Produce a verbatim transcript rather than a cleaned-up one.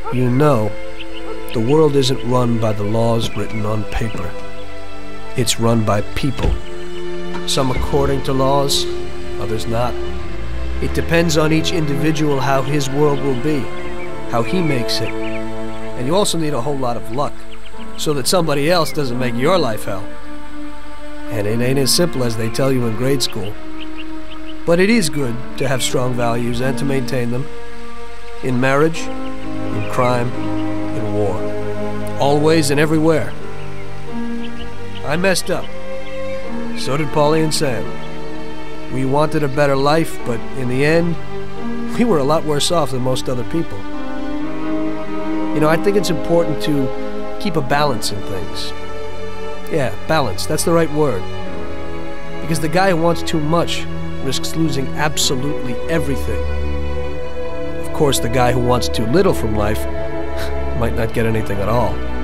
You know, the world isn't run by the laws written on paper. It's run by people. Some according to laws, others not. It depends on each individual how his world will be, how he makes it. And you also need a whole lot of luck, so that somebody else doesn't make your life hell. And it ain't as simple as they tell you in grade school. But it is good to have strong values and to maintain them. In marriage, in crime, in war. Always and everywhere. I messed up. So did Paulie and Sam. We wanted a better life, but in the end, we were a lot worse off than most other people. You know, I think it's important to keep a balance in things. Yeah, balance, that's the right word. Because the guy who wants too much risks losing absolutely everything. Of course, the guy who wants too little from life might not get anything at all.